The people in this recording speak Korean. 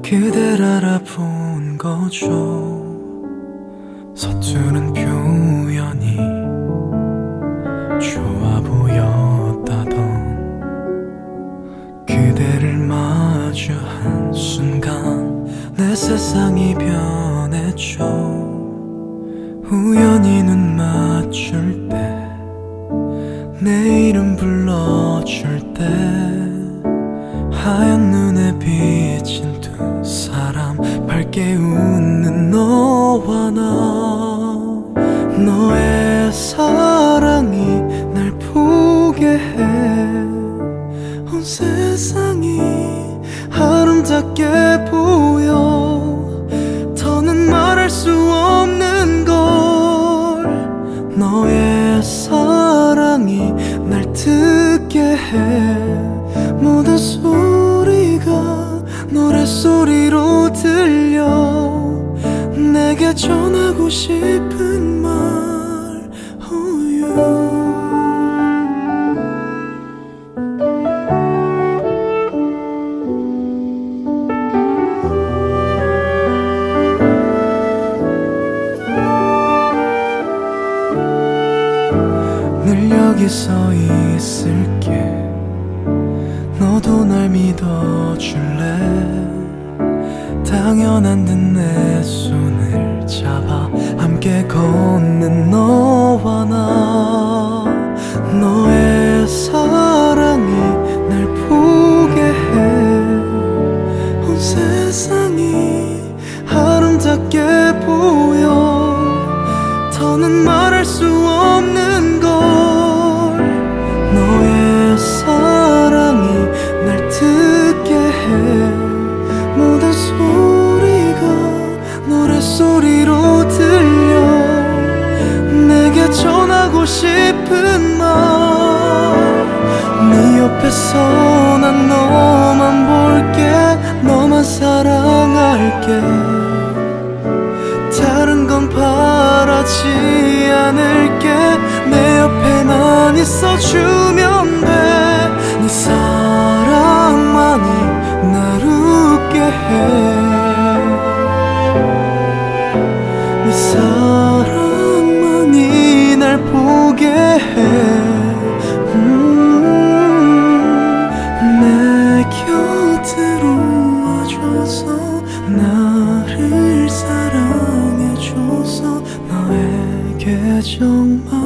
그댈 알아본 거죠. 서투른 표현이 좋아 보였다던 그대를 마주한 순간 내 세상이 변했죠. 우연히 눈 맞출 때 내 이름 불러줄 때 하얀 눈에 비친 두 사람 밝게 웃는 너와 나. 너의 사랑이 날 보게 해. 온 세상이 아름답게 보여. 더는 말할 수 없는 걸. 너의 사랑이 날 듣게 해. 모든 소리가 노랫소리로 들려. 내게 전하고 싶은 말 oh you. 늘 여기 서 있을게. 너도 날 믿어줄래? 당연한 듯 내 손을 잡아 함께 걷는 너와 나. 너의 사랑이 날 보게 해. 온 세상이 아름답게 보여. 더는 말할 수 없는 걸. 너의 사랑이 날 듣게 해. 모든 소리가 노랫소리로 들려. 내게 전하고 싶은 말. 네 옆에서 난 너만 볼게. 너만 사랑할게. 다른 건 바라지 않을게. 내 옆에만 있어주면 돼. 네 사랑만이 날 웃게 해. 네 사랑만이 날 보게 해. 내 곁으로 와줘서 나를 사랑해줘서 너에게 정말